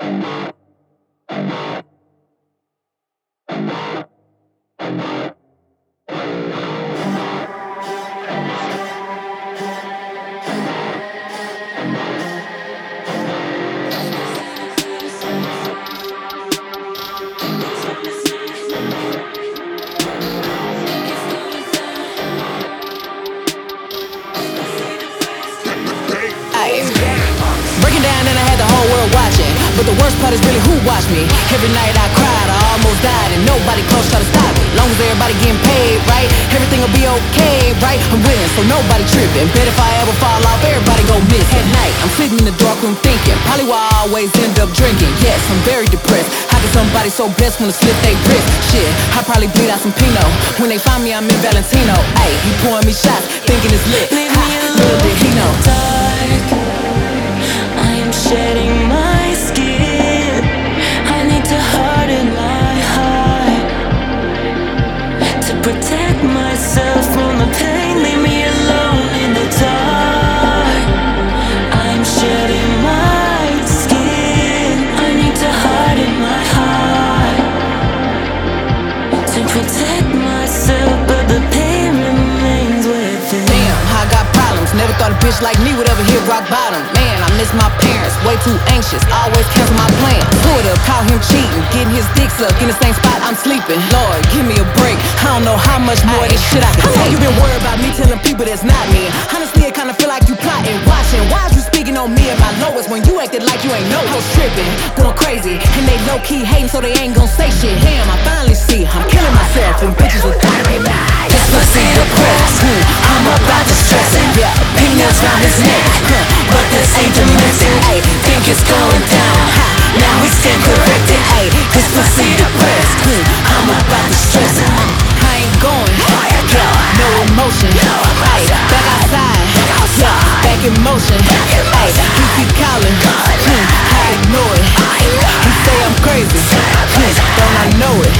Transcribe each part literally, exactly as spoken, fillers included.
Breaking down and I had the whole world watching, but the worst part is really who watched me. Every night I cried, I almost died, and nobody close tried to stop it. Long as everybody getting paid, right, everything will be okay, right? I'm winning, so nobody tripping. Bet if I ever fall off, everybody go miss. At night, I'm sitting in the dark room thinking, probably why I always end up drinking. Yes, I'm very depressed. How can somebody so blessed wanna slip they wrist? Shit, I probably bleed out some Pinot. When they find me, I'm in Valentino. Ayy, he pouring me shots, thinking it's lit. Leave me alone. Little did he know. Dark. I am shedding my skin. I need to harden my heart to protect myself from the pain. Leave me alone in the dark. I am shedding my skin. I need to harden my heart to protect myself, but the pain remains within. Damn, I got problems. Never thought a bitch like me would ever hit rock bottom. Man, I miss my parents, way too anxious, always cancel my plans. Pulled up, caught him cheating, getting his dick sucked in the same spot I'm sleeping. Lord, give me a break, I don't know how much more of this shit I can take. How long you been worried about me telling people that's not me? Honestly, it kinda feel like you plotting, watching. Why is you speaking on me at my lowest when you acted like you ain't know? I was tripping, going crazy, and they low-key hating so they ain't gon' say shit. Damn, I finally see, I'm killing myself and bitches are dying me back. This pussy depressed, hmm, I'm about to stress it. Yeah, peanuts round his neck, huh, but this ain't domestic. Ay, think it's going down, ha, now we stand corrected. Ay, this pussy depressed, hmm, I'm about to stress it. I ain't going, yeah, no emotion. Ay, back outside, yeah, back in motion. Ay, he keep calling, hmm, I ignore it. He say I'm crazy, hmm, don't I know it?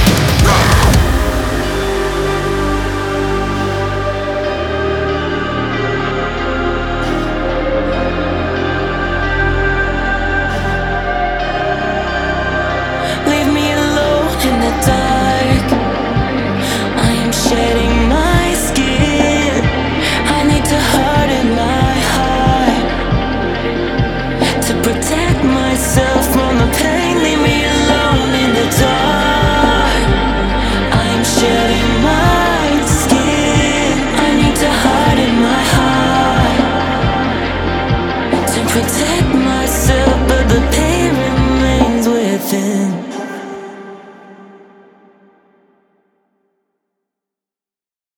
Leave me alone in the dark. I am shedding my skin. I need to harden my heart to protect myself from the pain. Leave me alone in the dark. I am shedding my skin. I need to harden my heart to protect myself, but the pain remains within.